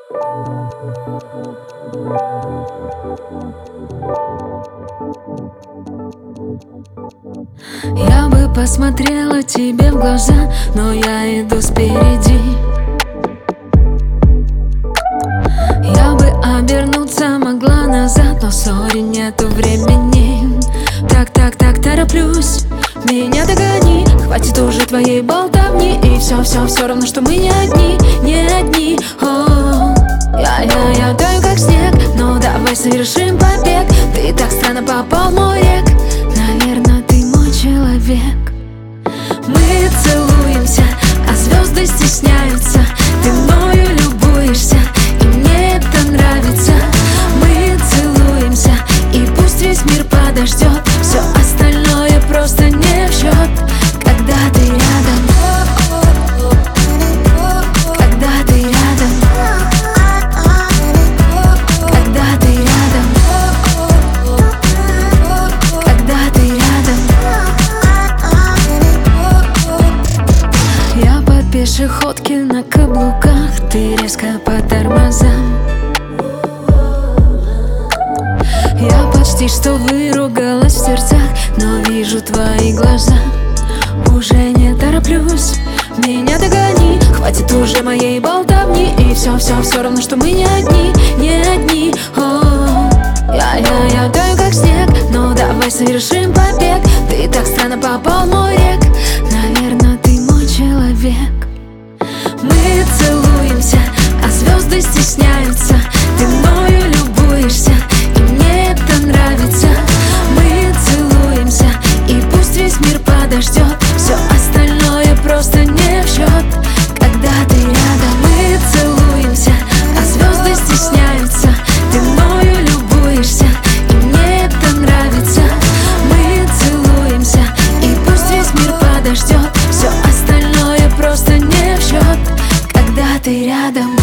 Я бы посмотрела тебе в глаза, но я иду спереди. Я бы обернуться могла назад, но сори, нету времени. Так, тороплюсь, меня догони. Хватит уже твоей болтовни. И все равно, что мы не одни, не одни. О, я таю как снег, но давай совершим побег. Ты так странно попал в мой рек. Наверное, ты мой человек. Мы целуемся, а звезды стесняются. Ты мною любуешься, и мне это нравится. Мы целуемся, и пусть весь мир подождет. Все остальное просто не в счет. Когда ты рядом, когда ты рядом, когда ты рядом, когда ты рядом. Я по пешеходке на каблуках, ты резко по тормозам. Я почти что выругалась в сердцах, но вижу твои глаза. Уже не тороплюсь, меня догони. Хватит уже моей болтовни. И все равно, что мы не одни, не одни. О, я таю как снег, но давай совершим побег. Ты так странно попал в мой рек. Наверное, ты мой человек. Мы целуемся, а звезды стесняются. Ты мною любуешься, и мне это нравится. Мы целуемся, и пусть весь мир подождет. Все остальное просто не в счет. Когда ты рядом, мы целуемся, а звезды стесняются. Ты мною любуешься, и мне это нравится. Мы целуемся, и пусть весь мир подождет. Все остальное просто не в счет. Когда ты рядом.